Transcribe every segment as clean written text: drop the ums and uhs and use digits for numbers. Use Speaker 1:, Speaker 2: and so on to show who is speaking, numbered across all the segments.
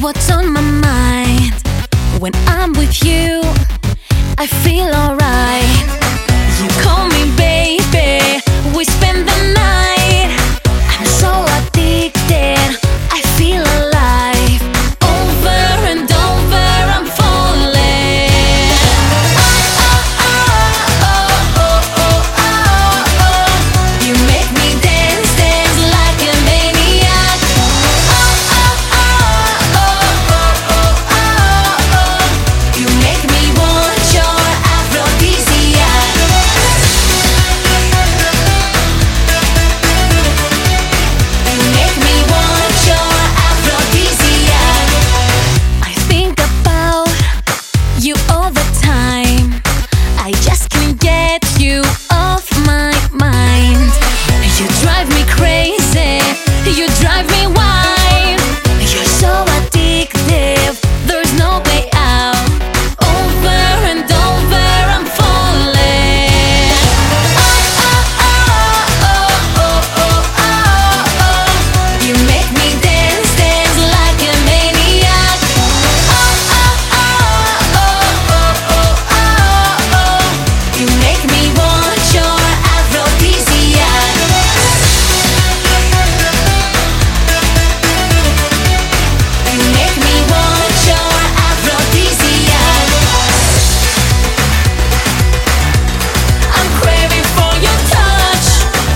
Speaker 1: what's on my mind. When I'm with you, I feel alright. You call me baby, we spend the night. I'm so addicted, I feel alive. Over and over, I'm falling. You make me dance, dance like a maniac. You make me want your aphrodisiac. You make me want your aphrodisiac. I think about you all the time. I just can't get you off my mind. You drive me crazy, you drive me wild. You're so addictive, there's no way out. Over and over, I'm falling. You make me dance, dance like a maniac. You make me want your aphrodisiac. You make me want your aphrodisiac. I'm craving for your touch.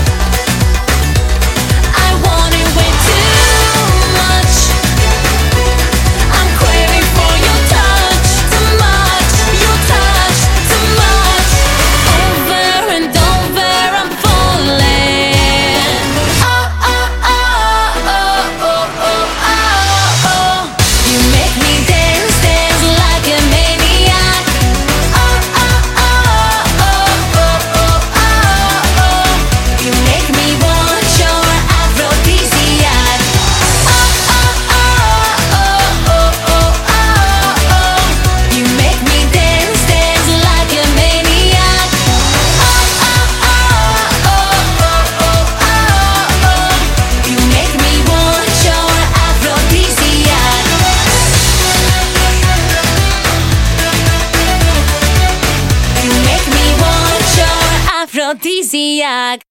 Speaker 1: I want it way too much. I'm craving for your touch too much. Your touch too much. Over and over, I'm falling. You make me dance, dance like a maniac. You make me want your aphrodisiac. You make me dance, dance like a maniac. You make me want your aphrodisiac. You make me want your aphrodisiac.